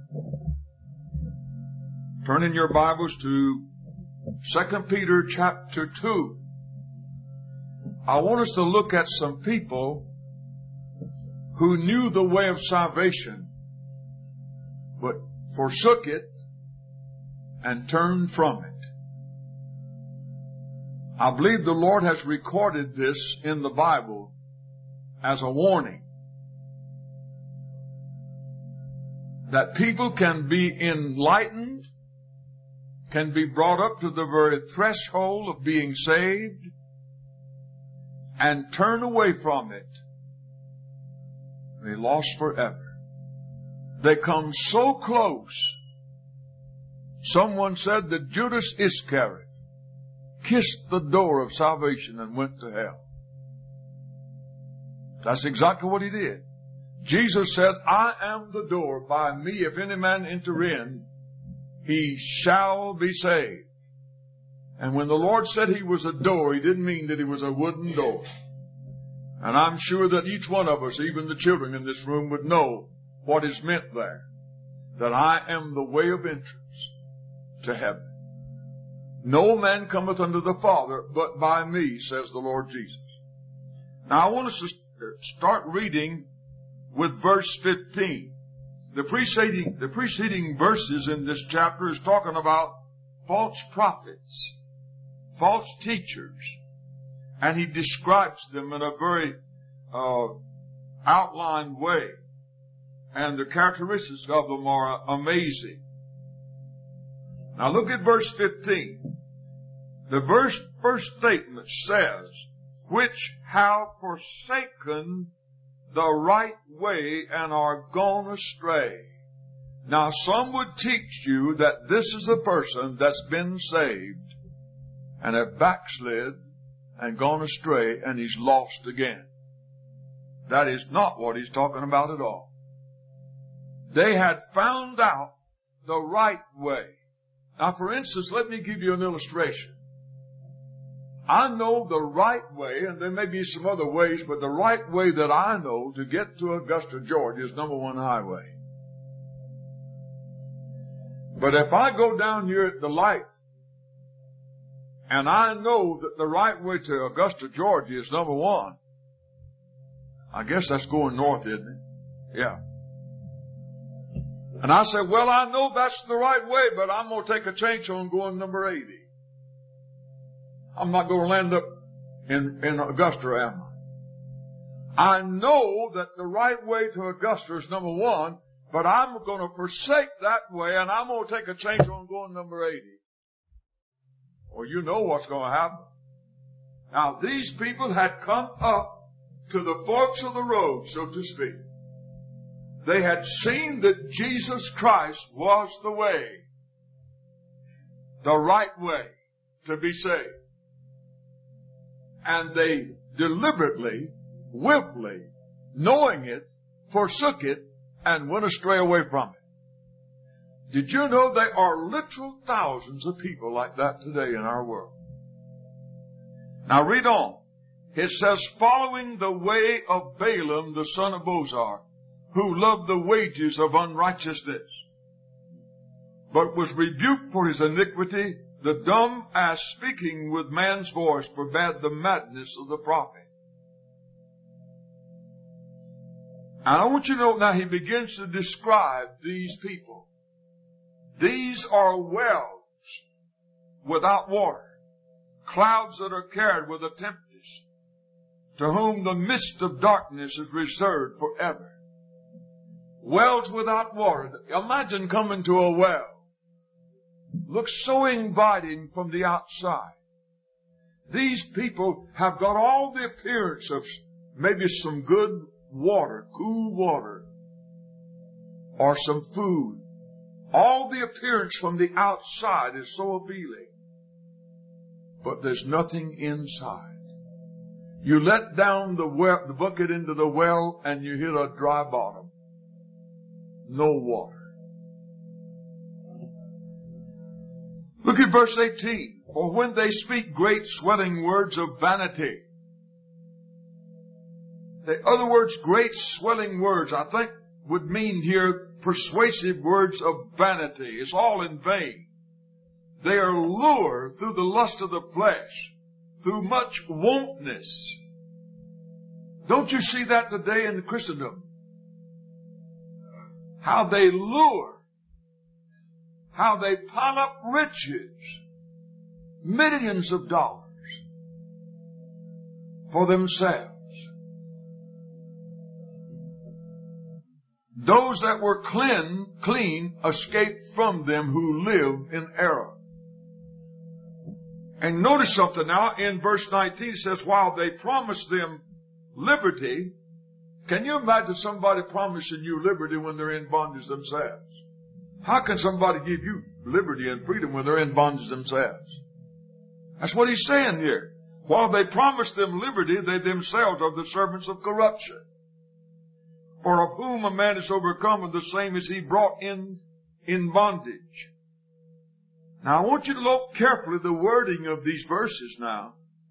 Turn in your Bibles to 2 Peter chapter 2. I want us to look at some people who knew the way of salvation, but forsook it and turned from it. I believe the Lord has recorded this in the Bible as a warning that people can be enlightened, can be brought up to the very threshold of being saved, and turn away from it. They lost forever. They come so close. Someone said that Judas Iscariot kissed the door of salvation and went to hell. That's exactly what he did. Jesus said, I am the door. By me, if any man enter in, he shall be saved. And when the Lord said he was a door, he didn't mean that he was a wooden door. And I'm sure that each one of us, even the children in this room, would know what is meant there. That I am the way of entrance to heaven. No man cometh unto the Father but by me, says the Lord Jesus. Now I want us to start reading with verse 15. The preceding verses in this chapter is talking about false prophets, false teachers, and he describes them in a very outlined way. And the characteristics of them are amazing. Now look at verse 15. The first statement says, which have forsaken the right way and are gone astray. Now some would teach you that this is a person that's been saved and have backslid and gone astray and he's lost again. That is not what he's talking about at all. They had found out the right way. Now for instance, let me give you an illustration. I know the right way, and there may be some other ways, but the right way that I know to get to Augusta, Georgia is number 1 highway. But if I go down here at the light, and I know that the right way to Augusta, Georgia is number 1, I guess that's going north, isn't it? Yeah. And I say, well, I know that's the right way, but I'm going to take a chance on going number 80. I'm not going to land up in Augusta, am I? I know that the right way to Augusta is number 1, but I'm going to forsake that way and I'm going to take a chance on going number 80. Well, you know what's going to happen. Now, these people had come up to the forks of the road, so to speak. They had seen that Jesus Christ was the way, the right way to be saved. And they deliberately, willfully, knowing it, forsook it, and went astray away from it. Did you know there are literal thousands of people like that today in our world? Now read on. It says, following the way of Balaam the son of Bosor, who loved the wages of unrighteousness, but was rebuked for his iniquity. The dumb, as speaking with man's voice, forbade the madness of the prophet. And I want you to know now he begins to describe these people. These are wells without water, clouds that are carried with a tempest, to whom the mist of darkness is reserved forever. Wells without water. Imagine coming to a well. Looks so inviting from the outside. These people have got all the appearance of maybe some good water, cool water, or some food. All the appearance from the outside is so appealing. But there's nothing inside. You let down the bucket into the well and you hit a dry bottom. No water. Look at verse 18. For when they speak great swelling words of vanity. In other words, great swelling words. I think would mean here persuasive words of vanity. It's all in vain. They are lured through the lust of the flesh, through much wantonness. Don't you see that today in Christendom? How they lure, how they pile up riches, millions of dollars for themselves. Those that were clean escaped from them who live in error. And notice something now. In verse 19 it says, while they promised them liberty. Can you imagine somebody promising you liberty when they're in bondage themselves? How can somebody give you liberty and freedom when they're in bondage themselves? That's what he's saying here. While they promised them liberty, they themselves are the servants of corruption. For of whom a man is overcome, of the same is he brought in bondage. Now I want you to look carefully at the wording of these verses now.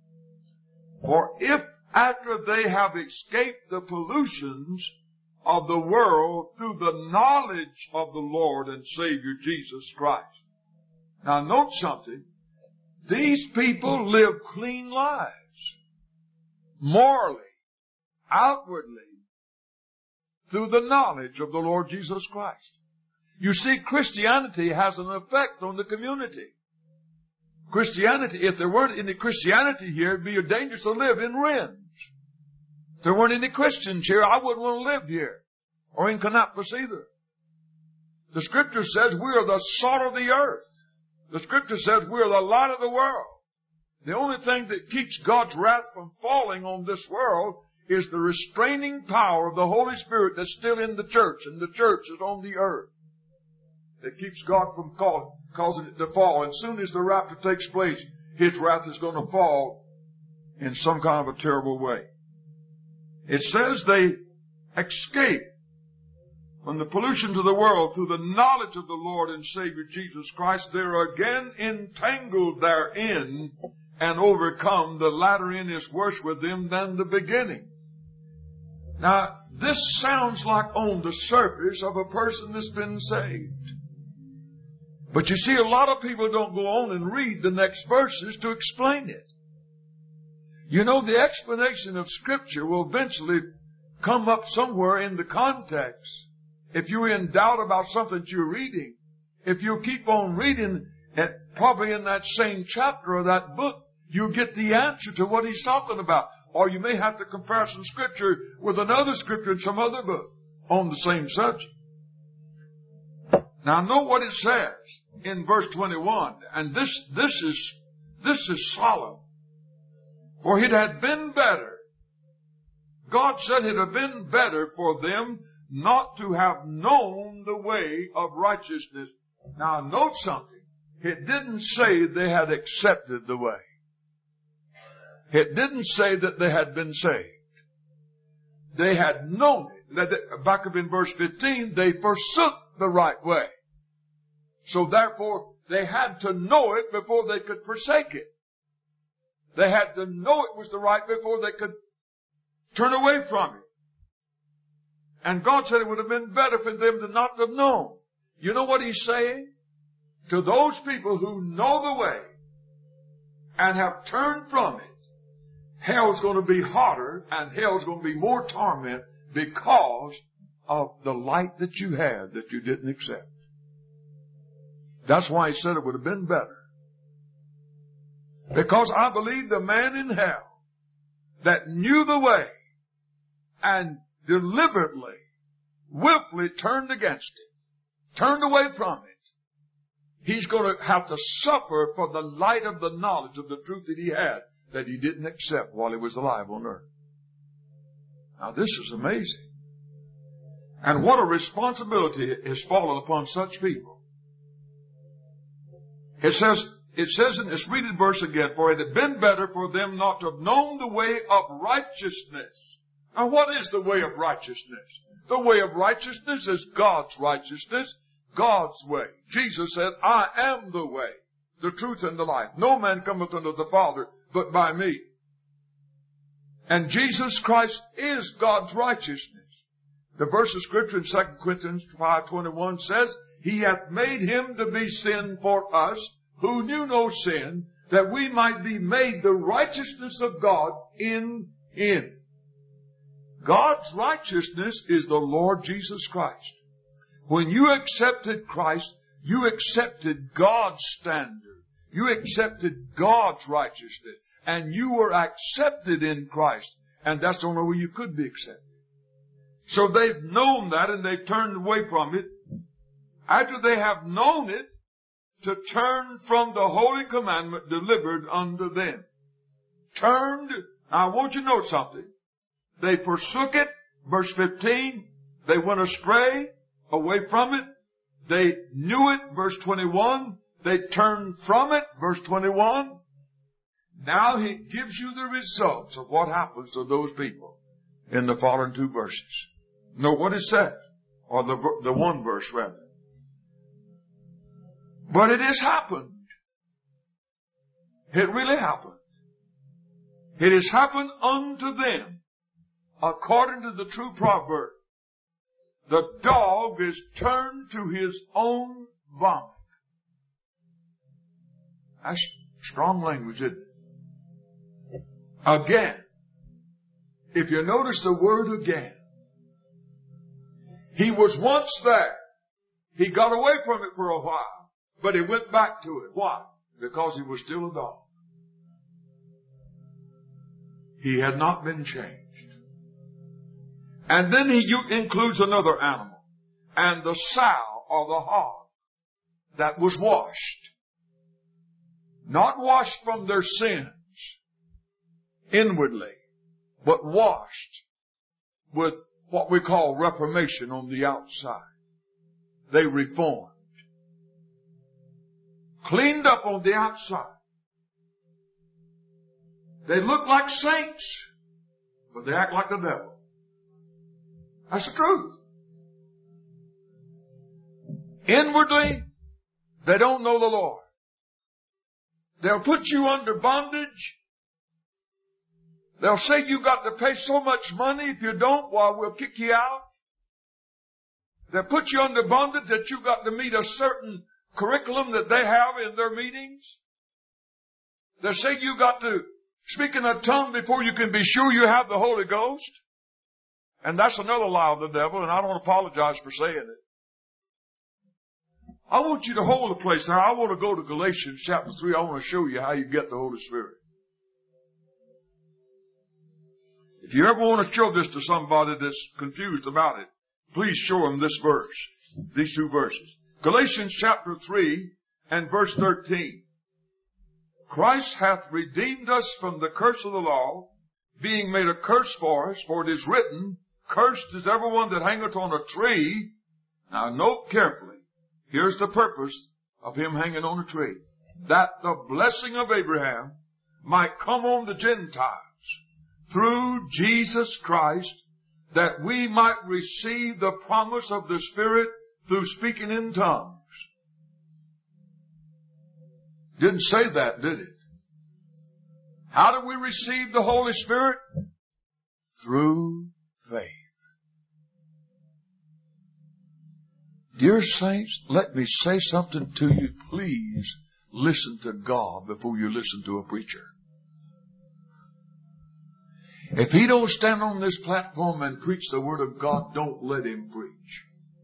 For if after they have escaped the pollutions of the world through the knowledge of the Lord and Savior Jesus Christ. Now note something. These people live clean lives. Morally, outwardly, through the knowledge of the Lord Jesus Christ. You see, Christianity has an effect on the community. Christianity, if there weren't any Christianity here, it'd be dangerous to live in Rennes. If there weren't any Christians here, I wouldn't want to live here. Or in Kannapolis either. The Scripture says we are the salt of the earth. The Scripture says we are the light of the world. The only thing that keeps God's wrath from falling on this world is the restraining power of the Holy Spirit that's still in the church, and the church is on the earth. That keeps God from causing it to fall. And as soon as the rapture takes place, His wrath is going to fall in some kind of a terrible way. It says they escape from the pollution of the world through the knowledge of the Lord and Savior Jesus Christ. They are again entangled therein and overcome. The latter end is worse with them than the beginning. Now, this sounds like on the surface of a person that's been saved. But you see, a lot of people don't go on and read the next verses to explain it. You know, the explanation of Scripture will eventually come up somewhere in the context. If you're in doubt about something that you're reading, if you keep on reading, probably in that same chapter of that book, you'll get the answer to what he's talking about. Or you may have to compare some Scripture with another Scripture in some other book on the same subject. Now, know what it says in verse 21, and this is solemn. For it had been better. God said it had been better for them not to have known the way of righteousness. Now note something. It didn't say they had accepted the way. It didn't say that they had been saved. They had known it. Back up in verse 15, they forsook the right way. So therefore, they had to know it before they could forsake it. They had to know it was the right before they could turn away from it. And God said it would have been better for them to not have known. You know what He's saying? To those people who know the way and have turned from it, hell's going to be hotter and hell's going to be more torment because of the light that you had that you didn't accept. That's why He said it would have been better. Because I believe the man in hell that knew the way and deliberately, willfully turned against it, turned away from it, he's going to have to suffer for the light of the knowledge of the truth that he had, that he didn't accept while he was alive on earth. Now this is amazing. And what a responsibility has fallen upon such people. It says in this reading verse again, for it had been better for them not to have known the way of righteousness. Now what is the way of righteousness? The way of righteousness is God's righteousness, God's way. Jesus said, I am the way, the truth, and the life. No man cometh unto the Father but by me. And Jesus Christ is God's righteousness. The verse of Scripture in 2 Corinthians 5:21 says, He hath made him to be sin for us, who knew no sin, that we might be made the righteousness of God in him. God's righteousness is the Lord Jesus Christ. When you accepted Christ, you accepted God's standard. You accepted God's righteousness. And you were accepted in Christ. And that's the only way you could be accepted. So they've known that and they've turned away from it. After they have known it, to turn from the holy commandment delivered unto them. Turned. Now I want you to know something. They forsook it. Verse 15. They went astray, away from it. They knew it. Verse 21. They turned from it. Verse 21. Now he gives you the results of what happens to those people in the following two verses. Know what it says. Or the one verse rather. But it has happened. It really happened. It has happened unto them according to the true proverb. The dog is turned to his own vomit. That's strong language, isn't it? Again. If you notice the word again. He was once there. He got away from it for a while. But he went back to it. Why? Because he was still a dog. He had not been changed. And then he includes another animal. And the sow or the hog that was washed. Not washed from their sins inwardly, but washed with what we call reformation on the outside. They reformed. Cleaned up on the outside. They look like saints, but they act like the devil. That's the truth. Inwardly, they don't know the Lord. They'll put you under bondage. They'll say you got to pay so much money. If you don't, well, we'll kick you out. They'll put you under bondage that you got to meet a certain curriculum that they have in their meetings. They say you got to speak in a tongue before you can be sure you have the Holy Ghost. And that's another lie of the devil, and I don't apologize for saying it. I want you to hold a place there. I want to go to Galatians chapter 3. I want to show you how you get the Holy Spirit. If you ever want to show this to somebody that's confused about it, please show them this verse, these two verses. Galatians chapter 3 and verse 13. Christ hath redeemed us from the curse of the law, being made a curse for us, for it is written, Cursed is everyone that hangeth on a tree. Now note carefully. Here's the purpose of him hanging on a tree. That the blessing of Abraham might come on the Gentiles through Jesus Christ, that we might receive the promise of the Spirit through speaking in tongues. Didn't say that, did it? How do we receive the Holy Spirit? Through faith. Dear saints, let me say something to you. Please listen to God before you listen to a preacher. If he don't stand on this platform and preach the Word of God, don't let him preach.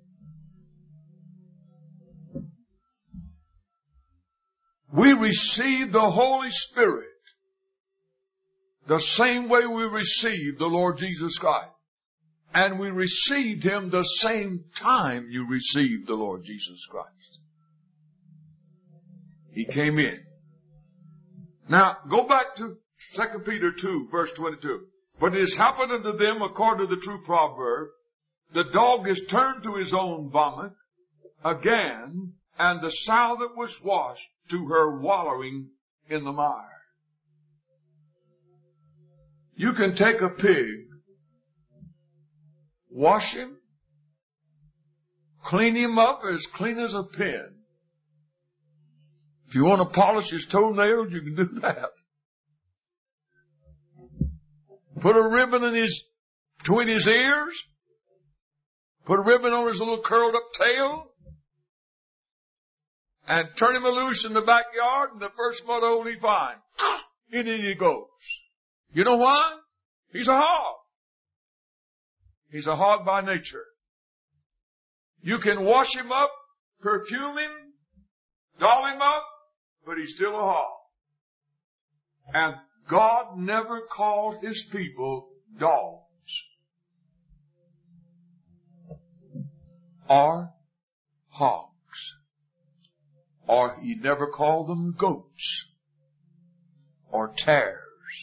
We receive the Holy Spirit the same way we received the Lord Jesus Christ. And we received Him the same time you received the Lord Jesus Christ. He came in. Now, go back to 2 Peter 2, verse 22. But it has happened unto them according to the true proverb, the dog is turned to his own vomit again, and the sow that was washed to her wallowing in the mire. You can take a pig, wash him, clean him up as clean as a pin. If you want to polish his toenails, you can do that. Put a ribbon in between his ears, put a ribbon on his little curled up tail, and turn him loose in the backyard, and the first mud hole he finds, in he goes. You know why? He's a hog. He's a hog by nature. You can wash him up, perfume him, doll him up, but he's still a hog. And God never called His people dogs or hogs. Or He never called them goats or tares.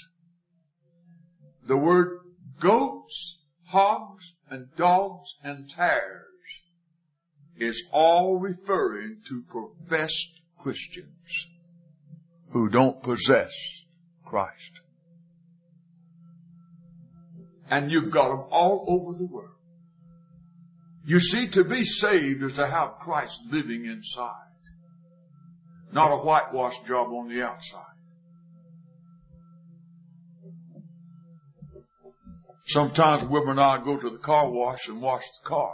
The word goats, hogs, and dogs and tares is all referring to professed Christians who don't possess Christ. And you've got them all over the world. You see, to be saved is to have Christ living inside, not a whitewash job on the outside. Sometimes Wilbur and I go to the car wash and wash the car.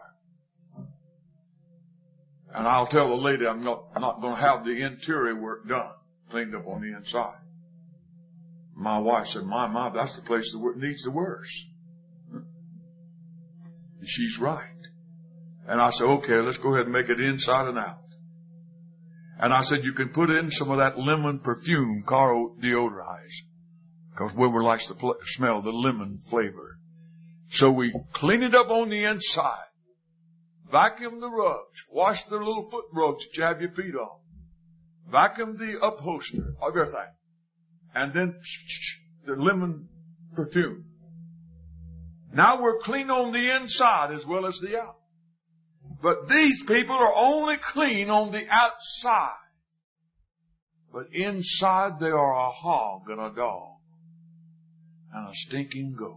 And I'll tell the lady I'm not going to have the interior work done, cleaned up on the inside. My wife said, my, that's the place that needs the worst. And she's right. And I said, okay, let's go ahead and make it inside and out. And I said, you can put in some of that lemon perfume, car deodorize, because Wilbur likes to smell the lemon flavor. So we clean it up on the inside, vacuum the rugs, wash the little foot rugs that you have your feet on, vacuum the upholster, everything, and then the lemon perfume. Now we're clean on the inside as well as the out. But these people are only clean on the outside. But inside they are a hog and a dog and a stinking goat.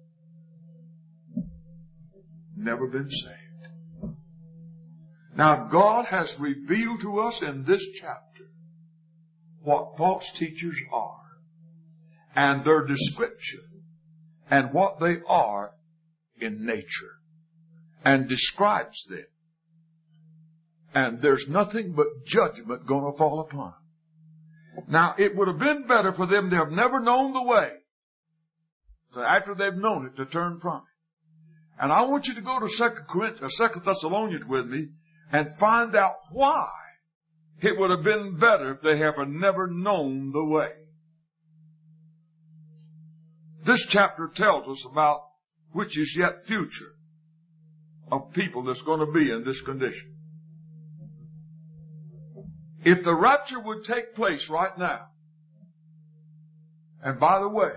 Never been saved. Now God has revealed to us in this chapter what false teachers are and their description and what they are in nature, and describes them. And there's nothing but judgment going to fall upon them. Now, it would have been better for them to have never known the way, so after they've known it, to turn from it. And I want you to go to 2 Thessalonians with me and find out why it would have been better if they have never known the way. This chapter tells us about which is yet future of people that's going to be in this condition. If the rapture would take place right now, and by the way,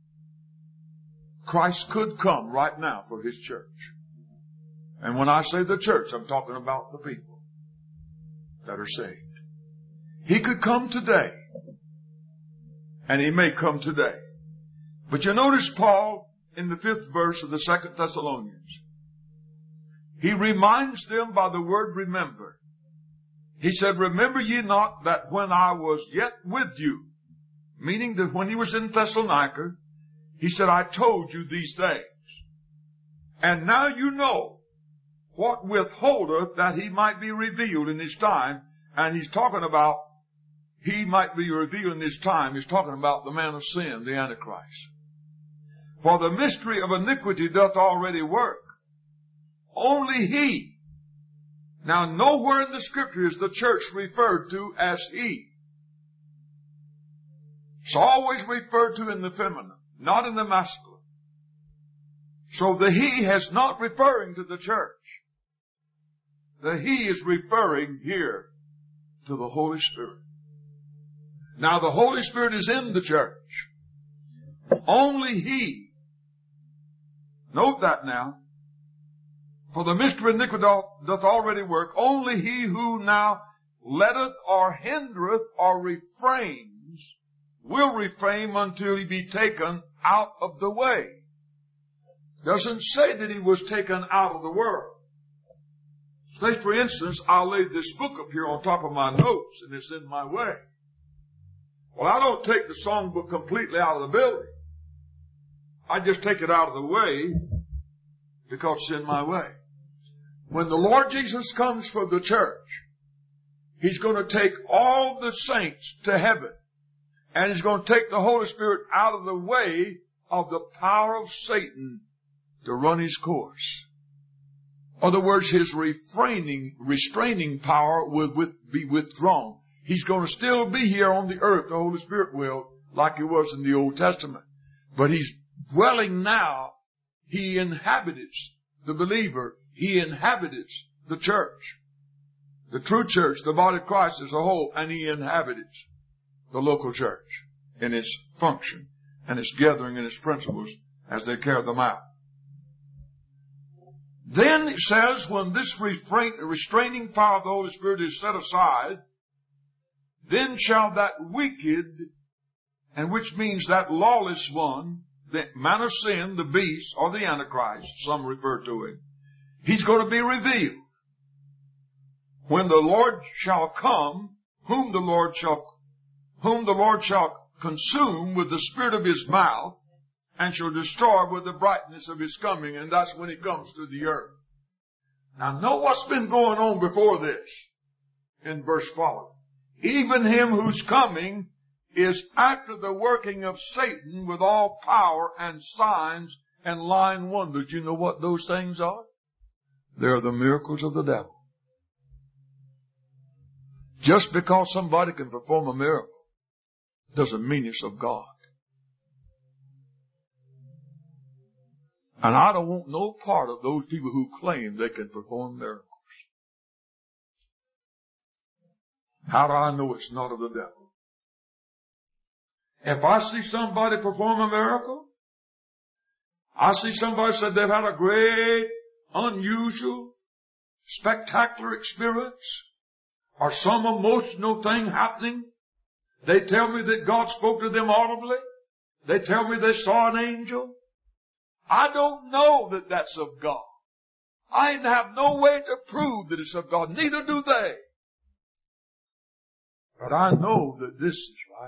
Christ could come right now for His church. And when I say the church, I'm talking about the people that are saved. He could come today, and He may come today. But you notice Paul in the 5th verse of the 2 Thessalonians. He reminds them by the word remember. He said, remember ye not that when I was yet with you, meaning that when he was in Thessalonica, he said, I told you these things. And now you know what withholdeth that he might be revealed in his time. And he's talking about he might be revealed in his time. He's talking about the man of sin, the Antichrist. For the mystery of iniquity doth already work. Only he. Now, nowhere in the Scripture is the church referred to as he. It's always referred to in the feminine, not in the masculine. So the he is not referring to the church. The he is referring here to the Holy Spirit. Now, the Holy Spirit is in the church. Only he. Note that now. For the mystery of iniquity doth already work. Only he who now letteth or hindereth or refrains will refrain until he be taken out of the way. Doesn't say that he was taken out of the world. Say, for instance, I'll lay this book up here on top of my notes and it's in my way. Well, I don't take the songbook completely out of the building. I just take it out of the way because it's in my way. when the Lord Jesus comes for the church, He's going to take all the saints to heaven. And He's going to take the Holy Spirit out of the way of the power of Satan to run his course. In other words, his restraining power will be withdrawn. He's going to still be here on the earth, the Holy Spirit will, like He was in the Old Testament. But He's dwelling now. He inhabits the believer. He inhabits the church. The true church, the body of Christ as a whole, and He inhabits the local church in its function and its gathering and its principles as they carry them out. Then it says, when this restraining power of the Holy Spirit is set aside, then shall that wicked, and which means that lawless one, the man of sin, the beast, or the Antichrist, some refer to him, he's going to be revealed. When the Lord shall come, whom the Lord shall consume with the spirit of His mouth, and shall destroy with the brightness of His coming, and that's when He comes to the earth. Now know what's been going on before this in verse following. Even Him whose coming is after the working of Satan with all power and signs and lying wonders. You know what those things are? They're the miracles of the devil. Just because somebody can perform a miracle doesn't mean it's of God. And I don't want no part of those people who claim they can perform miracles. How do I know it's not of the devil? If I see somebody perform a miracle, I see somebody said they've had a great, unusual, spectacular experience, or some emotional thing happening. They tell me that God spoke to them audibly. They tell me they saw an angel. I don't know that that's of God. I have no way to prove that it's of God. Neither do they. But I know that this is right.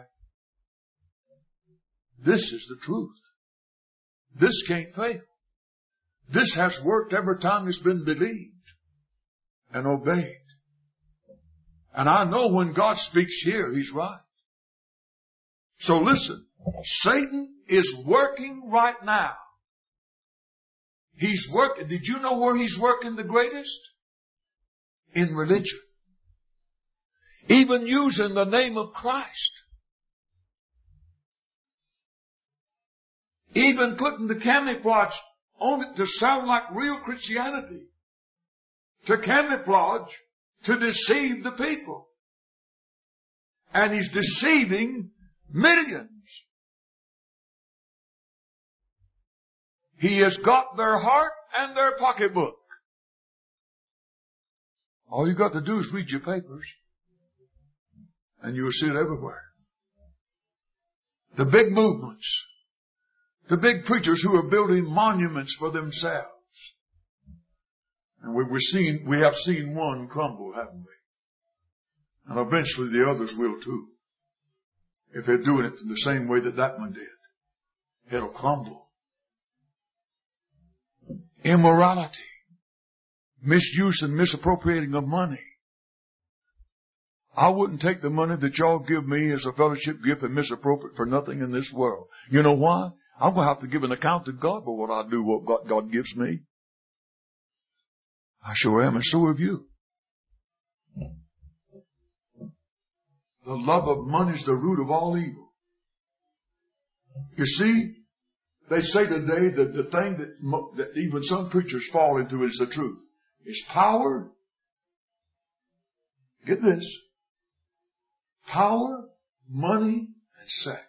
This is the truth. This can't fail. This has worked every time it's been believed and obeyed. And I know when God speaks here, He's right. So listen, Satan is working right now. He's working. Did you know where he's working the greatest? In religion. Even using the name of Christ. Even putting the camouflage on it to sound like real Christianity. To camouflage, to deceive the people. And he's deceiving millions. He has got their heart and their pocketbook. All you got to do is read your papers. And you'll see it everywhere. The big movements. The big preachers who are building monuments for themselves. And we have seen one crumble, haven't we? And eventually the others will too. If they're doing it the same way that one did. It'll crumble. Immorality. Misuse and misappropriating of money. I wouldn't take the money that y'all give me as a fellowship gift and misappropriate for nothing in this world. You know why? I'm going to have to give an account to God for what I do, what God gives me. I sure am, and so have you. The love of money is the root of all evil. You see, they say today that the thing that even some preachers fall into is the truth. Is power. Get this. Power, money, and sex.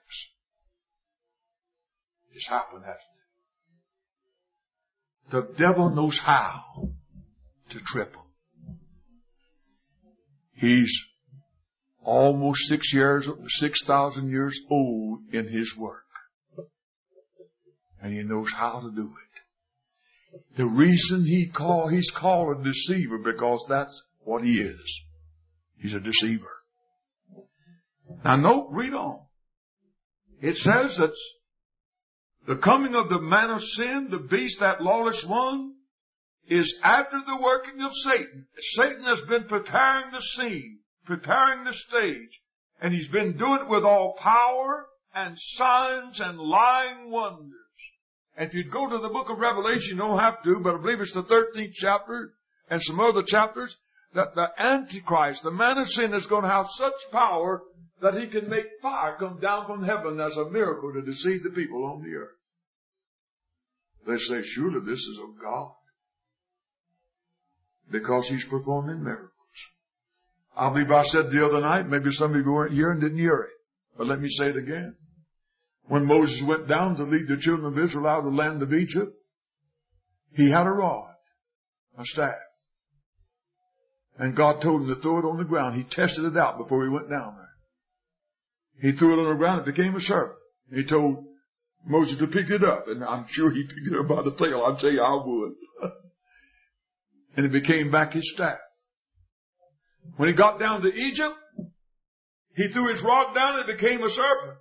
It's happened, hasn't it? The devil knows how to trip them. He's almost 6,000 years old in his work. And he knows how to do it. The reason he's called a deceiver because that's what he is. He's a deceiver. Now read on. It says that the coming of the man of sin, the beast, that lawless one, is after the working of Satan. Satan has been preparing the scene, preparing the stage, and he's been doing it with all power and signs and lying wonders. And if you'd go to the book of Revelation, you don't have to, but I believe it's the 13th chapter and some other chapters, that the Antichrist, the man of sin, is going to have such power that he can make fire come down from heaven as a miracle to deceive the people on the earth. They say, surely this is of God, because he's performing miracles. I believe I said the other night, maybe some of you weren't here and didn't hear it, but let me say it again. When Moses went down to lead the children of Israel out of the land of Egypt, he had a rod, a staff. And God told him to throw it on the ground. He tested it out before he went down there. He threw it on the ground, it became a serpent. He told Moses to pick it up, and I'm sure he picked it up by the tail. I'll tell you, I would. And it became back his staff. When he got down to Egypt, he threw his rod down and it became a serpent.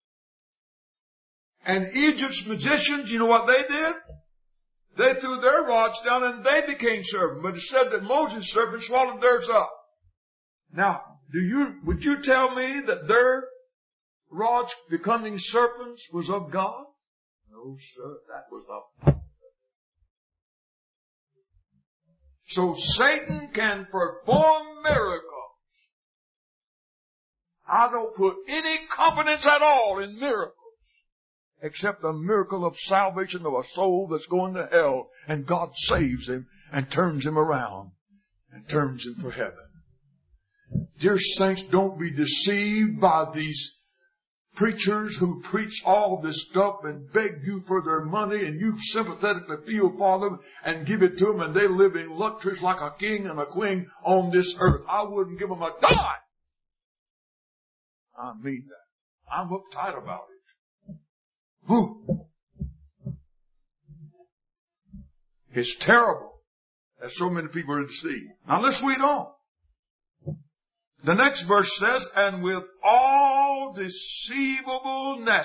And Egypt's magicians, you know what they did? They threw their rods down and they became serpents. But it said that Moses' serpent swallowed theirs up. Now, would you tell me that their rods becoming serpents was of God? No, sir, that was of. So Satan can perform miracles. I don't put any confidence at all in miracles, except the miracle of salvation of a soul that's going to hell, and God saves him and turns him around and turns him for heaven. Dear saints, don't be deceived by these preachers who preach all this stuff and beg you for their money, and you sympathetically feel for them and give it to them, and they live in luxuries like a king and a queen on this earth. I wouldn't give them a dime. I mean that. I'm uptight about it. Whew. It's terrible that so many people are deceived. Now let's read on. The next verse says, and with all deceivableness,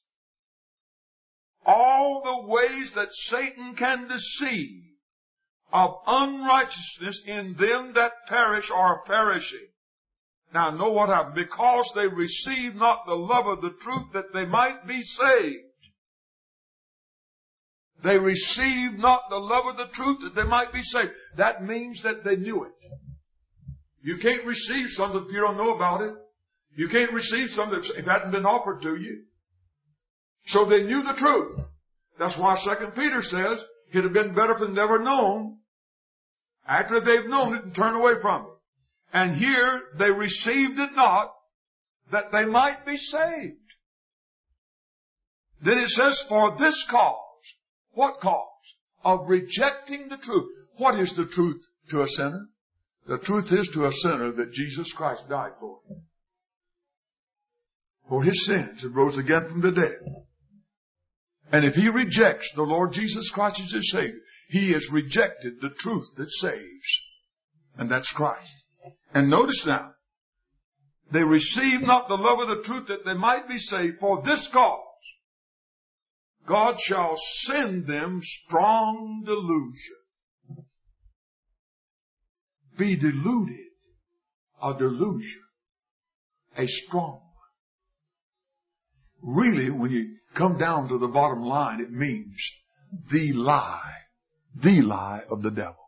all the ways that Satan can deceive of unrighteousness in them that perish are perishing. Now know what happened. Because they receive not the love of the truth that they might be saved. They receive not the love of the truth that they might be saved. That means that they knew it. You can't receive something if you don't know about it. You can't receive something if it hadn't been offered to you. So they knew the truth. That's why 2 Peter says it'd have been better if they'd never known after they've known it and turned away from it. And here they received it not that they might be saved. Then it says, for this cause. What cause? Of rejecting the truth. What is the truth to a sinner? The truth is to a sinner that Jesus Christ died for him. For his sins and rose again from the dead. And if he rejects the Lord Jesus Christ as his Savior, he has rejected the truth that saves. And that's Christ. And notice now, they receive not the love of the truth that they might be saved. For this cause, God shall send them strong delusion. Be deluded. A delusion. A strong one. Really, when you come down to the bottom line, it means the lie. The lie of the devil.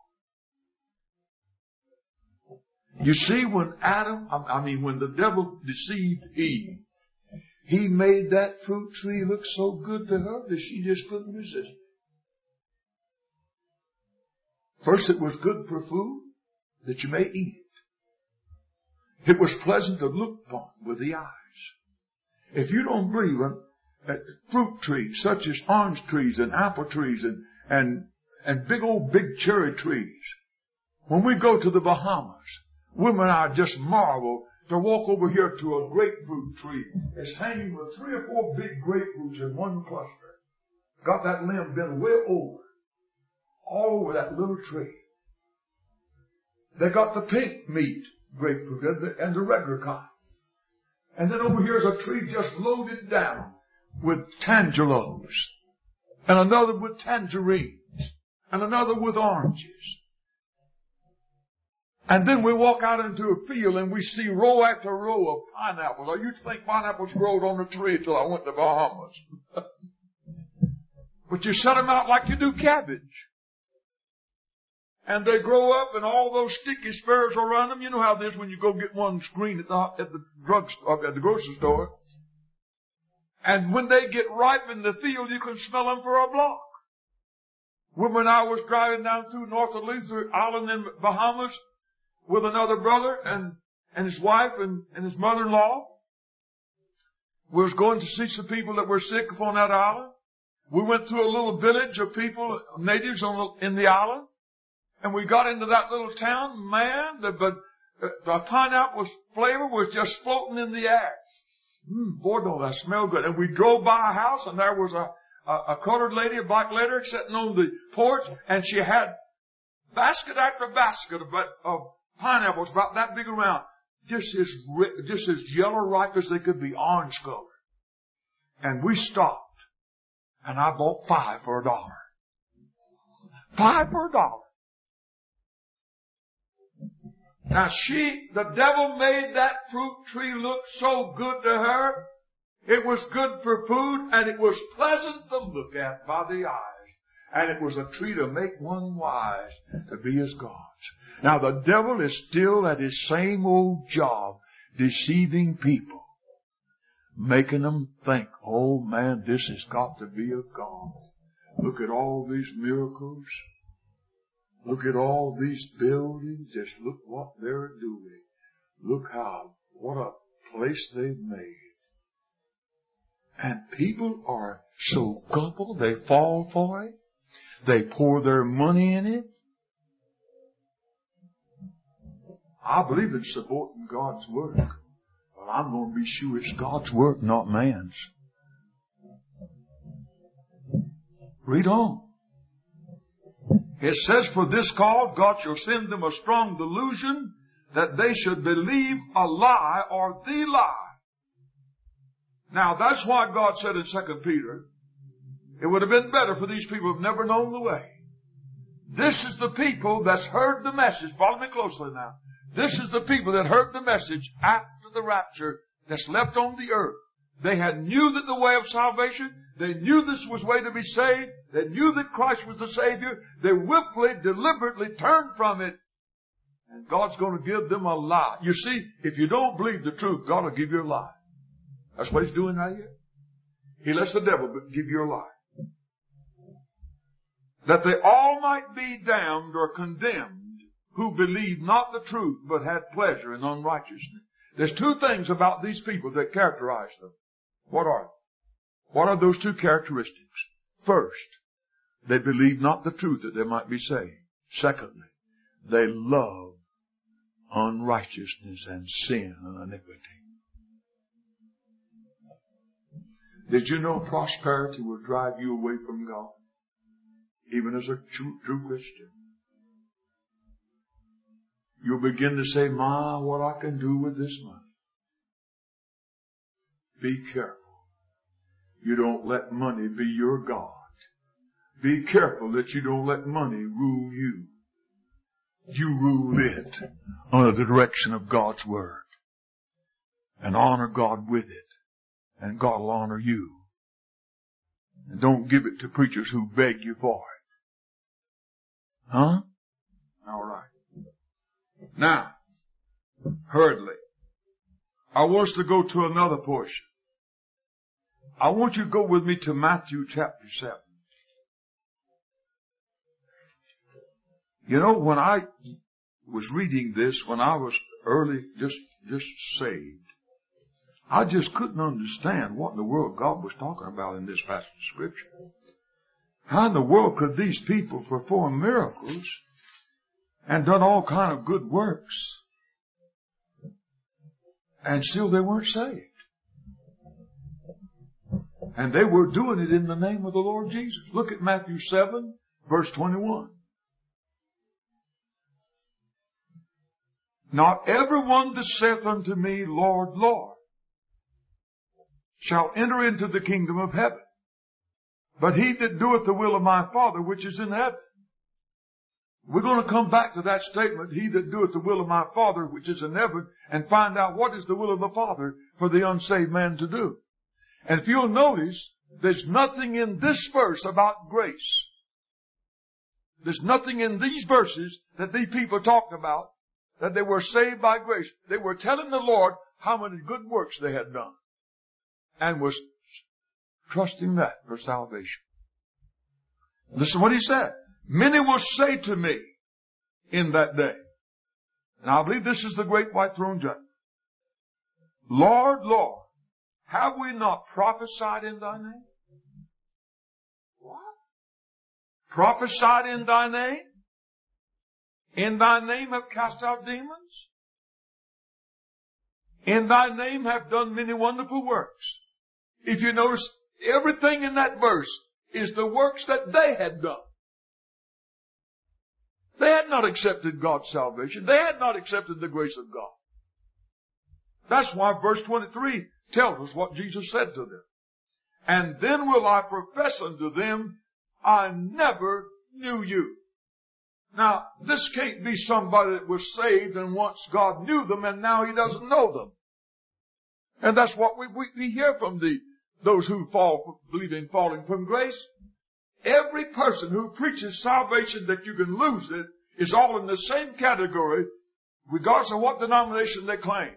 You see, when when the devil deceived Eve, he made that fruit tree look so good to her that she just couldn't resist it. First, it was good for food, that you may eat it. It was pleasant to look upon with the eyes. If you don't believe it, fruit trees such as orange trees and apple trees and big cherry trees. When we go to the Bahamas, women and I just marvel to walk over here to a grapefruit tree. It's hanging with 3 or 4 big grapefruits in one cluster. Got that limb bent way over. All over that little tree. They got the pink meat grapefruit and the regular kind. And then over here is a tree just loaded down with tangelos. And another with tangerines. and another with oranges. And then we walk out into a field and we see row after row of pineapples. I used to think pineapples growed on a tree until I went to Bahamas. But you set them out like you do cabbage. And they grow up and all those sticky spurs around them. You know how it is when you go get one green at the drugstore, at the grocery store. And when they get ripe in the field, you can smell them for a block. When I was driving down through North of Luther Island in Bahamas with another brother and his wife and his mother-in-law, we was going to see some people that were sick upon that island. We went through a little village of people, natives in the island, and we got into that little town. Man, the pineapple flavor was just floating in the air. Boy, don't that smell good. And we drove by a house, and there was a colored lady, a black lady, sitting on the porch, and she had basket after basket of pineapples about that big around, just as yellow ripe as they could be, orange colored. And we stopped. And I bought 5 for $1. 5 for $1. Now the devil made that fruit tree look so good to her. It was good for food and it was pleasant to look at by the eyes. And it was a tree to make one wise to be as gods. Now the devil is still at his same old job, deceiving people. Making them think, oh man, this has got to be a God. Look at all these miracles. Look at all these buildings. Just look what they're doing. Look what a place they've made. And people are so gullible, they fall for it. They pour their money in it. I believe in supporting God's work. But I'm going to be sure it's God's work, not man's. Read on. It says, for this cause God shall send them a strong delusion, that they should believe a lie or the lie. Now that's why God said in 2 Peter, it would have been better for these people who have never known the way. This is the people that's heard the message. Follow me closely now. This is the people that heard the message after the rapture that's left on the earth. They had knew that the way of salvation, they knew this was the way to be saved, they knew that Christ was the Savior, they willfully, deliberately turned from it, and God's going to give them a lie. You see, if you don't believe the truth, God will give you a lie. That's what He's doing right here. He lets the devil give you a lie. That they all might be damned or condemned, who believed not the truth, but had pleasure in unrighteousness. There's 2 things about these people that characterize them. What are they? What are those 2 characteristics? First, they believe not the truth that they might be saved. Secondly, they love unrighteousness and sin and iniquity. Did you know prosperity will drive you away from God? Even as a true Christian. You'll begin to say, my, what I can do with this money. Be careful. You don't let money be your God. Be careful that you don't let money rule you. You rule it under the direction of God's Word. And honor God with it. And God will honor you. And don't give it to preachers who beg you for it. Huh? All right. Now, hurriedly, I want us to go to another portion. I want you to go with me to Matthew chapter 7. You know, when I was reading this, when I was early, just saved, I just couldn't understand what in the world God was talking about in this passage of Scripture. How in the world could these people perform miracles and done all kind of good works, and still they weren't saved? And they were doing it in the name of the Lord Jesus. Look at Matthew 7, verse 21. Not everyone that saith unto me, Lord, Lord, shall enter into the kingdom of heaven, but he that doeth the will of my Father which is in heaven. We're going to come back to that statement, he that doeth the will of my Father which is in heaven, and find out what is the will of the Father for the unsaved man to do. And if you'll notice, there's nothing in this verse about grace. There's nothing in these verses that these people talked about, that they were saved by grace. They were telling the Lord how many good works they had done, and was trusting that for salvation. Listen to what he said. Many will say to me in that day, and I believe this is the great white throne judgment, Lord, Lord, have we not prophesied in thy name? What? Prophesied in thy name? In thy name have cast out demons? In thy name have done many wonderful works. If you notice, everything in that verse is the works that they had done. They had not accepted God's salvation. They had not accepted the grace of God. That's why verse 23 tells us what Jesus said to them. And then will I profess unto them, I never knew you. Now, this can't be somebody that was saved and once God knew them and now he doesn't know them. And that's what we hear from those who believe in falling from grace. Every person who preaches salvation that you can lose it is all in the same category, regardless of what denomination they claim.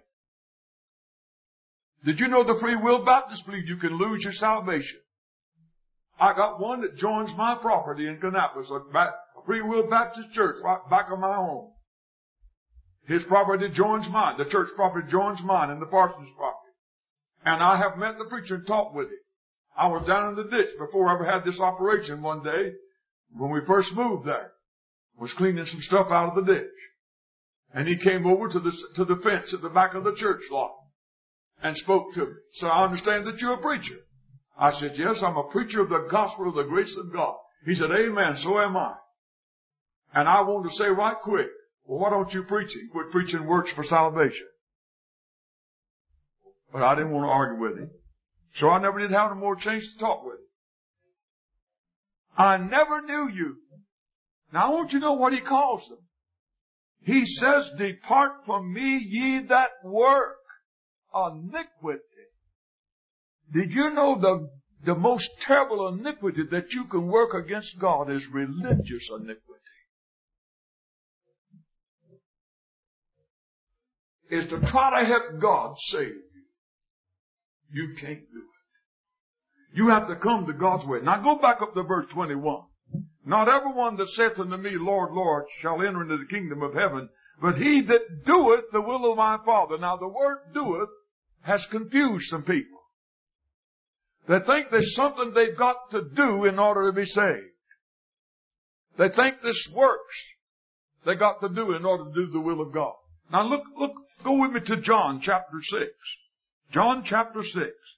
Did you know the Free Will Baptists believe you can lose your salvation? I got one that joins my property in Kannapolis, a Free Will Baptist church right back of my home. His property joins mine. The church property joins mine and the parson's property. And I have met the preacher and talked with him. I was down in the ditch before I ever had this operation one day when we first moved there. Was cleaning some stuff out of the ditch. And he came over to the fence at the back of the church lot and spoke to me. So I understand that you're a preacher. I said, yes, I'm a preacher of the gospel of the grace of God. He said, amen, so am I. And I wanted to say right quick, well, why don't you preach it? Quit preaching works for salvation. But I didn't want to argue with him. So I never did have any more chance to talk with him. I never knew you. Now I want you to know what he calls them. He says, depart from me, ye that work iniquity. Did you know the most terrible iniquity that you can work against God is religious iniquity? Is to try to help God save you. You can't do it. You have to come to God's way. Now go back up to verse 21. Not everyone that saith unto me, Lord, Lord, shall enter into the kingdom of heaven, but he that doeth the will of my Father. Now the word doeth has confused some people. They think there's something they've got to do in order to be saved. They think this works they got to do in order to do the will of God. Now look, go with me to John chapter 6. John chapter 6.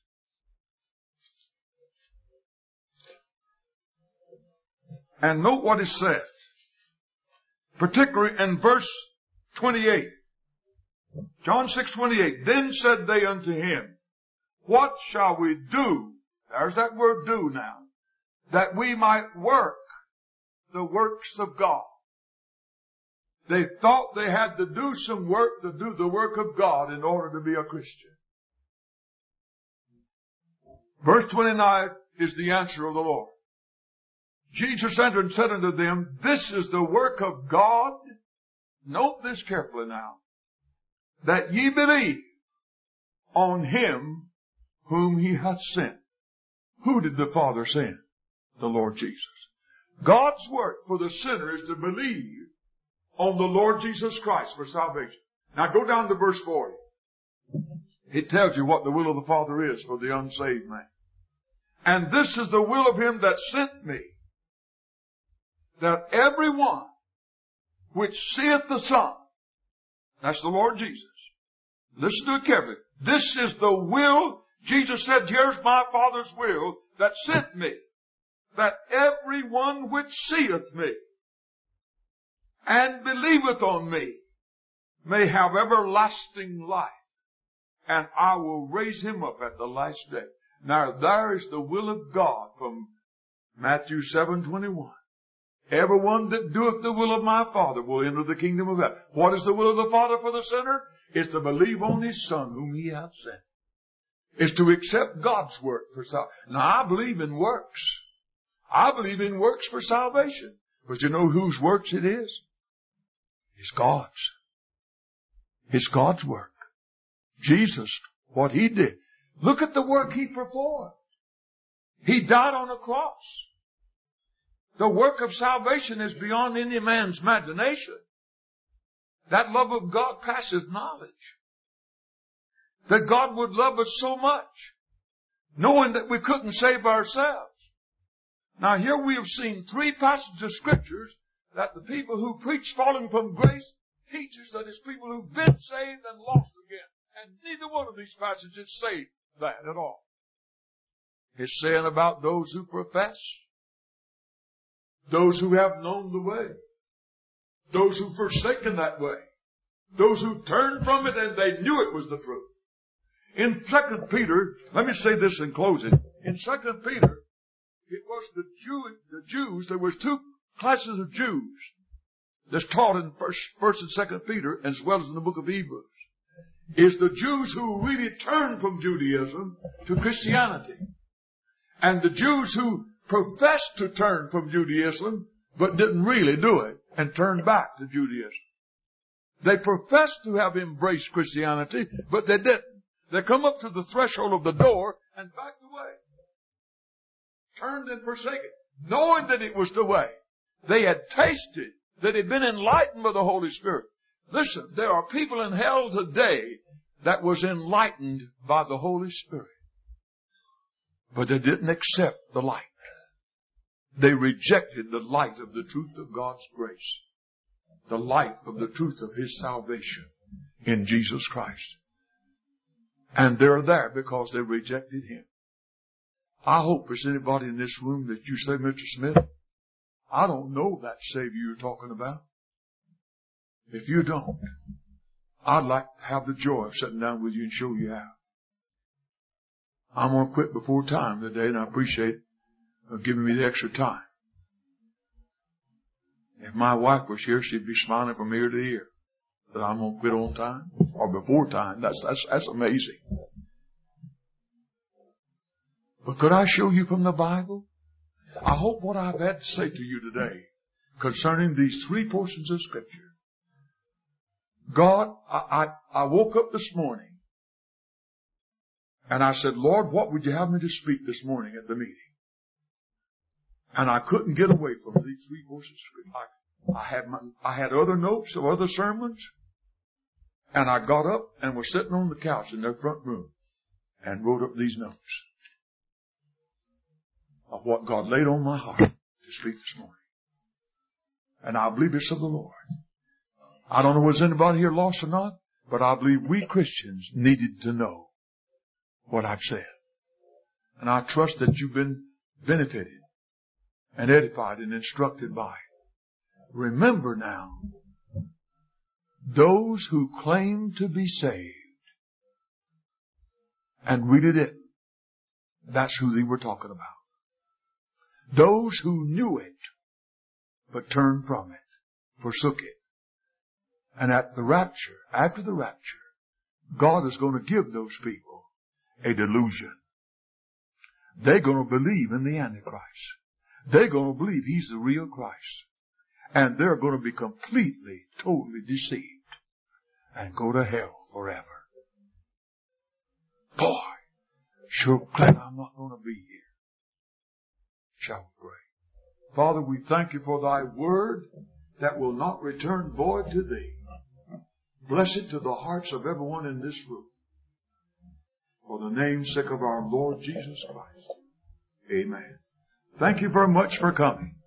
And note what it says. Particularly in verse 28. John 6:28. Then said they unto him, what shall we do? There's that word do now. That we might work the works of God. They thought they had to do some work to do the work of God in order to be a Christian. Verse 29 is the answer of the Lord. Jesus entered and said unto them, this is the work of God. Note this carefully now. That ye believe on him whom he hath sent. Who did the Father send? The Lord Jesus. God's work for the sinner is to believe on the Lord Jesus Christ for salvation. Now go down to verse 40. It tells you what the will of the Father is for the unsaved man. And this is the will of him that sent me, that every one which seeth the Son, that's the Lord Jesus. Listen to it carefully. This is the will. Jesus said, here's my Father's will that sent me, that every one which seeth me and believeth on me may have everlasting life, and I will raise him up at the last day. Now there is the will of God from Matthew 7:21. Everyone that doeth the will of my Father will enter the kingdom of heaven. What is the will of the Father for the sinner? It's to believe on His Son whom He hath sent. It's to accept God's work for salvation. Now, I believe in works. I believe in works for salvation. But you know whose works it is? It's God's. It's God's work. Jesus, what He did. Look at the work He performed. He died on a cross. The work of salvation is beyond any man's imagination. That love of God passes knowledge. That God would love us so much, knowing that we couldn't save ourselves. Now here we have seen 3 passages of scriptures that the people who preach falling from grace teach us that it's people who've been saved and lost again. And neither one of these passages say that at all. It's saying about those who profess, those who have known the way, those who've forsaken that way, those who turned from it and they knew it was the truth. In 2 Peter, let me say this in closing. In 2 Peter, it was the Jews, there was 2 classes of Jews that's taught in 1st and 2nd Peter as well as in the book of Hebrews. It's the Jews who really turned from Judaism to Christianity. And the Jews who professed to turn from Judaism but didn't really do it and turned back to Judaism. They professed to have embraced Christianity, but they didn't. They come up to the threshold of the door and backed away. Turned and forsaken, knowing that it was the way. They had tasted that had been enlightened by the Holy Spirit. Listen, there are people in hell today that was enlightened by the Holy Spirit. But they didn't accept the light. They rejected the light of the truth of God's grace. The light of the truth of His salvation in Jesus Christ. And they're there because they rejected Him. I hope there's anybody in this room that you say, Mr. Smith, I don't know that Savior you're talking about. If you don't, I'd like to have the joy of sitting down with you and show you how. I'm going to quit before time today, and I appreciate giving me the extra time. If my wife was here, she'd be smiling from ear to ear that I'm going to quit on time or before time. That's amazing. But could I show you from the Bible? I hope what I've had to say to you today concerning these 3 portions of Scripture. God, I woke up this morning and I said, Lord, what would you have me to speak this morning at the meeting? And I couldn't get away from these 3 portions of Scripture. I had other notes of other sermons, and I got up and was sitting on the couch in their front room and wrote up these notes of what God laid on my heart to speak this morning. And I believe it's of the Lord. I don't know whether anybody here lost or not, but I believe we Christians needed to know what I've said. And I trust that you've been benefited and edified and instructed by it. Remember now, those who claim to be saved and really didn't, that's who they were talking about. Those who knew it, but turned from it, forsook it. And at the rapture, after the rapture, God is going to give those people a delusion. They're going to believe in the Antichrist. They're going to believe He's the real Christ. And they're going to be completely, totally deceived and go to hell forever. Boy, sure glad I'm not going to be here. Shall we pray? Father, we thank You for Thy word that will not return void to Thee. Bless it to the hearts of everyone in this room. For the name's sake of our Lord Jesus Christ. Amen. Thank you very much for coming.